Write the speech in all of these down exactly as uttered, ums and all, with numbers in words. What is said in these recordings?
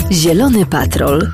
Zielony Patrol.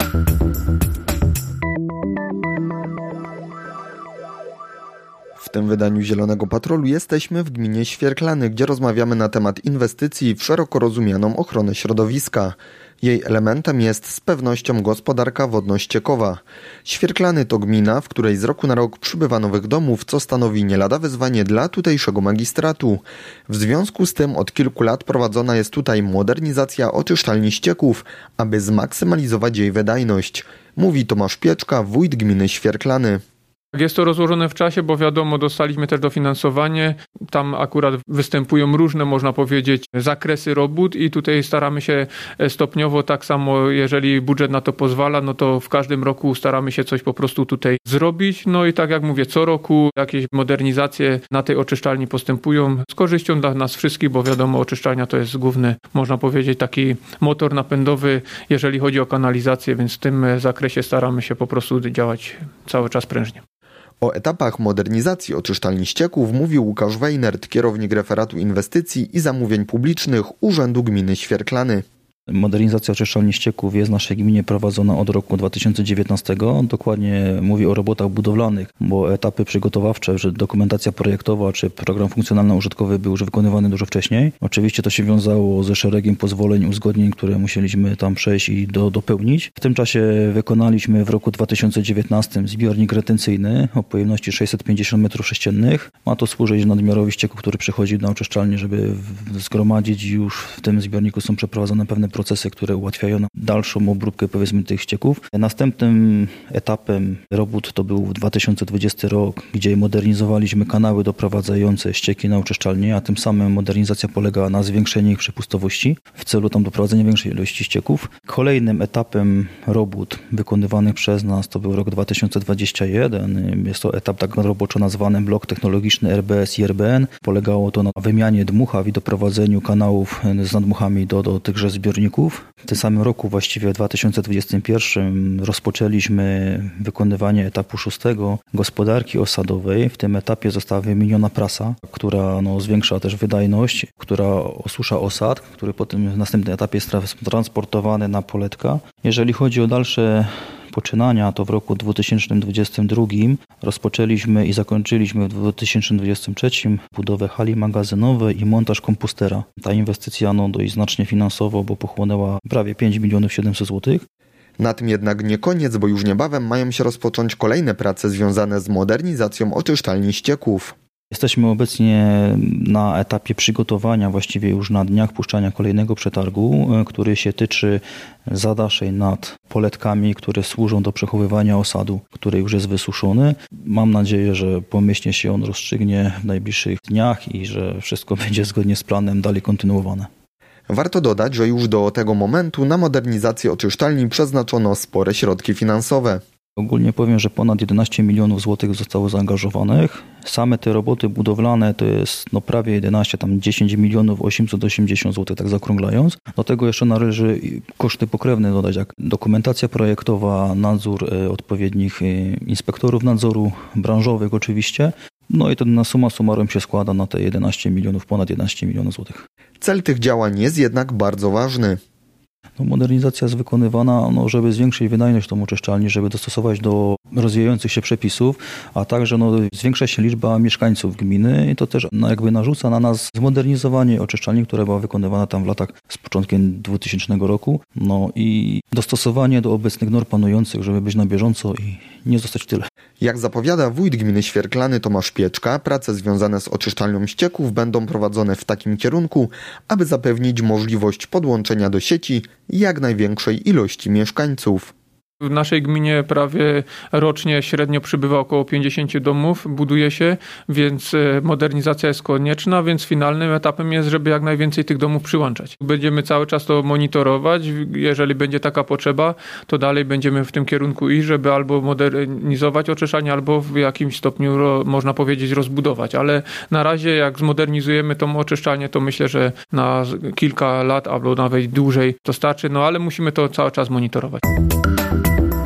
W tym wydaniu Zielonego Patrolu jesteśmy w gminie Świerklany, gdzie rozmawiamy na temat inwestycji w szeroko rozumianą ochronę środowiska. Jej elementem jest z pewnością gospodarka wodno-ściekowa. Świerklany to gmina, w której z roku na rok przybywa nowych domów, co stanowi nie lada wyzwanie dla tutejszego magistratu. W związku z tym od kilku lat prowadzona jest tutaj modernizacja oczyszczalni ścieków, aby zmaksymalizować jej wydajność. Mówi Tomasz Pieczka, wójt gminy Świerklany. Jest to rozłożone w czasie, bo wiadomo, dostaliśmy też dofinansowanie. Tam akurat występują różne, można powiedzieć, zakresy robót i tutaj staramy się stopniowo, tak samo jeżeli budżet na to pozwala, no to w każdym roku staramy się coś po prostu tutaj zrobić. No i tak jak mówię, co roku jakieś modernizacje na tej oczyszczalni postępują z korzyścią dla nas wszystkich, bo wiadomo, oczyszczalnia to jest główny, można powiedzieć, taki motor napędowy, jeżeli chodzi o kanalizację, więc w tym zakresie staramy się po prostu działać cały czas prężnie. O etapach modernizacji oczyszczalni ścieków mówił Łukasz Wejnert, kierownik referatu inwestycji i zamówień publicznych Urzędu Gminy Świerklany. Modernizacja oczyszczalni ścieków jest w naszej gminie prowadzona od roku dwa tysiące dziewiętnastego. Dokładnie mówię o robotach budowlanych, bo etapy przygotowawcze, że dokumentacja projektowa czy program funkcjonalno-użytkowy był już wykonywany dużo wcześniej. Oczywiście to się wiązało ze szeregiem pozwoleń, uzgodnień, które musieliśmy tam przejść i do, dopełnić. W tym czasie wykonaliśmy w roku dwa tysiące dziewiętnastym zbiornik retencyjny o pojemności sześćset pięćdziesiąt metrów sześciennych. Ma to służyć nadmiarowi ścieku, który przychodzi na oczyszczalnię, żeby zgromadzić. Już w tym zbiorniku są przeprowadzone pewne procesy, które ułatwiają dalszą obróbkę, powiedzmy, tych ścieków. Następnym etapem robót to był dwa tysiące dwudziesty rok, gdzie modernizowaliśmy kanały doprowadzające ścieki na oczyszczalnię, a tym samym modernizacja polegała na zwiększeniu ich przepustowości w celu tam doprowadzenia większej ilości ścieków. Kolejnym etapem robót wykonywanych przez nas to był rok dwa tysiące dwudziesty pierwszy. Jest to etap tak roboczo nazwany blok technologiczny R B S i R B N. Polegało to na wymianie dmuchaw i doprowadzeniu kanałów z nadmuchami do, do tychże zbiorników. W tym samym roku, właściwie w dwa tysiące dwudziestym pierwszym, rozpoczęliśmy wykonywanie etapu szóstego gospodarki osadowej. W tym etapie została wymieniona prasa, która no, zwiększa też wydajność, która osusza osad, który potem w następnym etapie jest transportowany na poletka. Jeżeli chodzi o dalsze poczynania, to w roku dwa tysiące dwudziestym drugim rozpoczęliśmy i zakończyliśmy w dwa tysiące dwudziestym trzecim budowę hali magazynowej i montaż kompostera. Ta inwestycja no, dość znacznie finansowo, bo pochłonęła prawie pięć milionów siedemset złotych. Na tym jednak nie koniec, bo już niebawem mają się rozpocząć kolejne prace związane z modernizacją oczyszczalni ścieków. Jesteśmy obecnie na etapie przygotowania, właściwie już na dniach puszczania kolejnego przetargu, który się tyczy zadaszeń nad poletkami, które służą do przechowywania osadu, który już jest wysuszony. Mam nadzieję, że pomyślnie się on rozstrzygnie w najbliższych dniach i że wszystko będzie zgodnie z planem dalej kontynuowane. Warto dodać, że już do tego momentu na modernizację oczyszczalni przeznaczono spore środki finansowe. Ogólnie powiem, że ponad jedenaście milionów złotych zostało zaangażowanych. Same te roboty budowlane to jest no prawie jedenaście, tam dziesięć milionów osiemset osiemdziesiąt złotych, tak zaokrąglając. Do tego jeszcze należy koszty pokrewne dodać, jak dokumentacja projektowa, nadzór odpowiednich inspektorów nadzoru, branżowych oczywiście. No i to na summa summarum się składa na te jedenaście milionów, ponad jedenaście milionów złotych. Cel tych działań jest jednak bardzo ważny. No, modernizacja jest wykonywana, no, żeby zwiększyć wydajność tą oczyszczalni, żeby dostosować do rozwijających się przepisów, a także no, zwiększa się liczba mieszkańców gminy i to też no, jakby narzuca na nas zmodernizowanie oczyszczalni, która była wykonywana tam w latach z początkiem dwutysięcznego roku, no i dostosowanie do obecnych norm panujących, żeby być na bieżąco i nie zostać w tyle. Jak zapowiada wójt gminy Świerklany Tomasz Pieczka, prace związane z oczyszczalnią ścieków będą prowadzone w takim kierunku, aby zapewnić możliwość podłączenia do sieci jak największej ilości mieszkańców. W naszej gminie prawie rocznie średnio przybywa około pięćdziesiąt domów, buduje się, więc modernizacja jest konieczna, więc finalnym etapem jest, żeby jak najwięcej tych domów przyłączać. Będziemy cały czas to monitorować, jeżeli będzie taka potrzeba, to dalej będziemy w tym kierunku iść, żeby albo modernizować oczyszczalnię, albo w jakimś stopniu, można powiedzieć, rozbudować, ale na razie jak zmodernizujemy tą oczyszczalnię, to myślę, że na kilka lat albo nawet dłużej to starczy, no ale musimy to cały czas monitorować.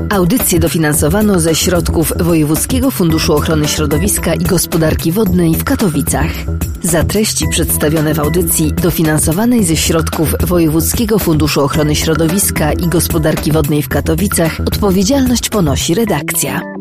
Audycję dofinansowano ze środków Wojewódzkiego Funduszu Ochrony Środowiska i Gospodarki Wodnej w Katowicach. Za treści przedstawione w audycji dofinansowanej ze środków Wojewódzkiego Funduszu Ochrony Środowiska i Gospodarki Wodnej w Katowicach odpowiedzialność ponosi redakcja.